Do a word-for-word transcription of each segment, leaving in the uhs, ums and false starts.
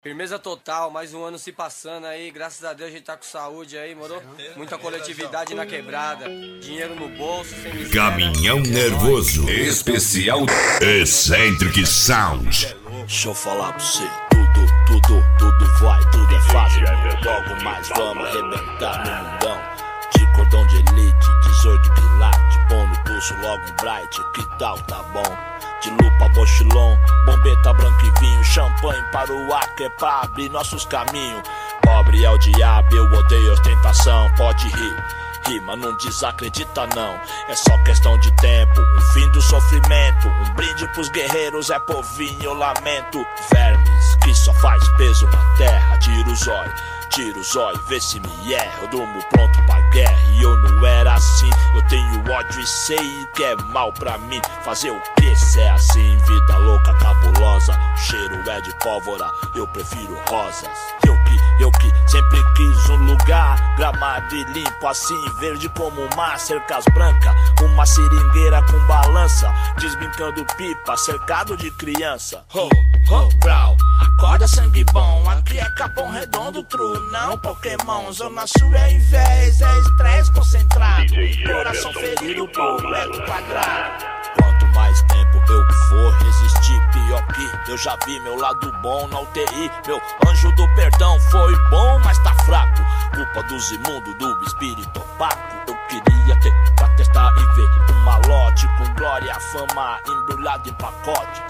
Firmeza total, mais um ano se passando aí, graças a Deus a gente tá com saúde aí, moro? Muita coletividade na quebrada, dinheiro no bolso, sem miséria. Caminhão Nervoso, especial Eccentric Sound. Deixa eu falar pra você, tudo, tudo, tudo vai, tudo é fácil. Logo mais vamos arrebentar no mundão. De cordão de elite, dezoito quilates, pão no pulso, logo um bright, que tal, tá bom? De lupa, mochilão, bombeta, branco e vinho, champanhe para o ar que é pra abrir nossos caminhos. Pobre é o diabo, eu odeio ostentação, pode rir, rir, mas não desacredita não. É só questão de tempo, o fim do sofrimento. Um brinde pros guerreiros é povinho, eu lamento. Vermes que só faz peso na terra, tira o zóio, tira o zóio, vê se me erra. Eu durmo pronto pra guerra e eu não era assim. Eu tenho ódio e sei que é mal pra mim. Fazer o que se é assim? Vida louca, cabulosa. O cheiro é de pólvora, eu prefiro rosas. Eu que, eu que sempre quis um lugar gramado e limpo assim, verde como o mar, cercas brancas, uma seringueira com balança, desbrincando pipa, cercado de criança. Ho, ho, brau, acorda sangue bom, aqui é Capão Redondo, true, não Pokémon. Zona Sul é invés, é estresse concentrado, coração ferido por metro quadrado. Quanto mais tempo eu vou resistir, pior que eu já vi meu lado bom na U T I. Meu anjo do perdão foi bom, mas tá fraco. Culpa dos imundos, do espírito opaco. Eu queria ter pra testar e ver um malote com glória, fama embrulhado em pacote.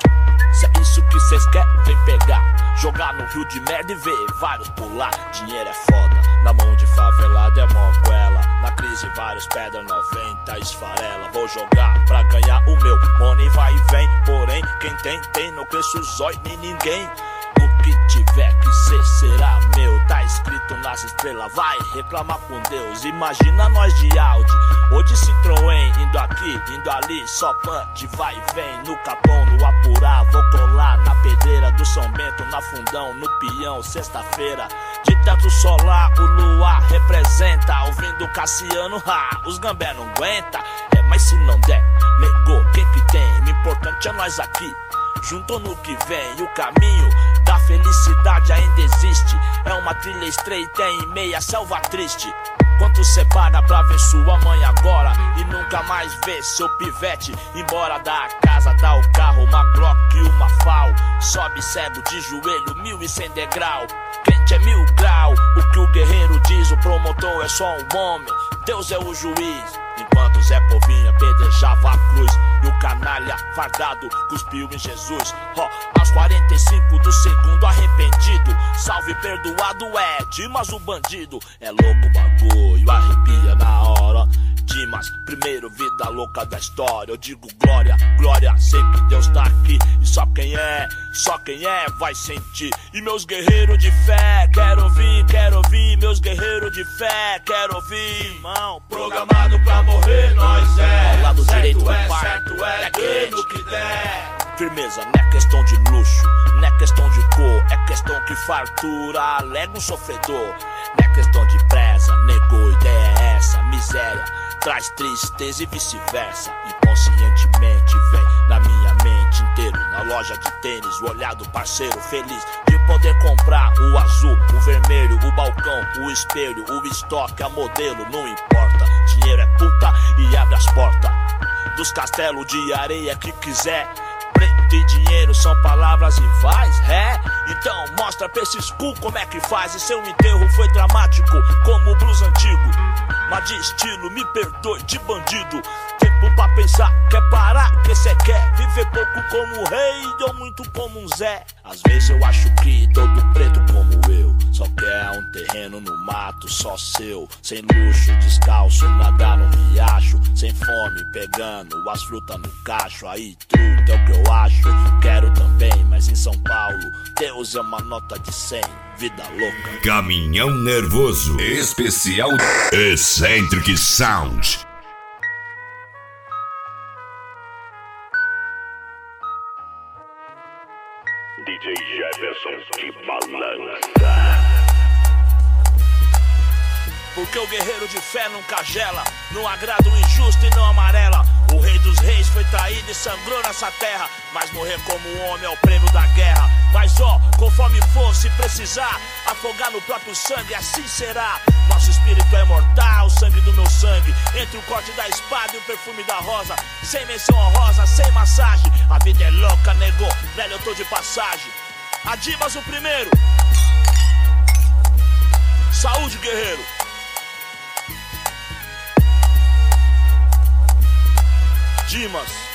Se é isso que cês querem, vem pegar. Jogar no rio de merda e ver vários pular. Dinheiro é foda, na mão de favelado é mó goela. Na crise vários pedra noventa esfarela. Vou jogar pra ganhar o meu money vai e vem. Porém, quem tem, tem, não cresce o zóio nem ninguém. O que tiver que ser será meu, tá escrito nas estrelas, vai reclamar com Deus. Imagina nós de Audi ou de Citroën, indo aqui, indo ali, só punch, vai e vem. No Capão, no Apurá, vou colar na pedreira do São Bento, na Fundão, no Pião, sexta-feira. De teto solar, o luar representa, ouvindo Cassiano, ha, os gambé não aguenta. É, mas se não der, negou, o que que tem? O importante é nós aqui, junto no que vem. O caminho da felicidade ainda existe, é uma trilha estreita em meia selva triste. Quanto separa pra ver sua mãe agora e nunca mais ver seu pivete embora da casa, dá o carro, uma Glock e uma Fal. Sobe cego de joelho, mil e cem degrau. Quente é mil grau, o que o guerreiro diz, o promotor é só um homem, Deus é o juiz. Enquanto Zé Povinho apedrejava a cruz e o canalha fardado cuspiu em Jesus. Ó, oh, aos quarenta e cinco do segundo arrependido, salve perdoado é Dimas o bandido. É louco o bagulho, arrepia na hora. Dimas, primeiro vida louca da história. Eu digo glória, glória, sei que Deus tá aqui. E só quem é, só quem é vai sentir. E meus guerreiros de fé, quero ouvir, quero ouvir. Meus guerreiros de fé, quero ouvir. Irmão, programado pra morrer, nós é. Ao lado certo direito do é, pai, certo é, é quente que der. Firmeza, não é questão de luxo, não é questão de cor, é questão que fartura alega um sofredor. Não é questão de presa, negou, ideia é essa, miséria traz tristeza e vice-versa. Inconscientemente vem na minha mente inteiro, na loja de tênis, o olhar do parceiro feliz de poder comprar o azul, o vermelho, o balcão, o espelho, o estoque, a modelo, não importa. Dinheiro é puta e abre as portas dos castelos de areia que quiser. Preto e dinheiro são palavras rivais, é? Então mostra pra esses cu como é que faz. E seu enterro foi dramático como o blues antigo, mas de estilo, me perdoe, de bandido. Tempo pra pensar, quer parar, que cê quer viver pouco como um rei ou muito como um Zé. Às vezes eu acho que todo preto como eu só quer um terreno no mato, só seu. Sem luxo, descalço, nadar no riacho, sem fome, pegando as frutas no cacho. Aí truta é o que eu acho, quero também, mas em São Paulo Deus é uma nota de cem, vida louca. Caminhão Nervoso, especial Eccentric Sound. D J Jefferson que balança. Porque o guerreiro de fé nunca gela, não agrada o injusto e não amarela. O rei dos reis foi traído e sangrou nessa terra, mas morrer como um homem é o prêmio da guerra. Mas ó, conforme for, se precisar afogar no próprio sangue, assim será. Nosso espírito é mortal, o sangue do meu sangue, entre o corte da espada e o perfume da rosa. Sem menção honrosa, sem massagem, a vida é louca, negou, velho, eu tô de passagem. Adimas o primeiro. Saúde, guerreiro. Dimas.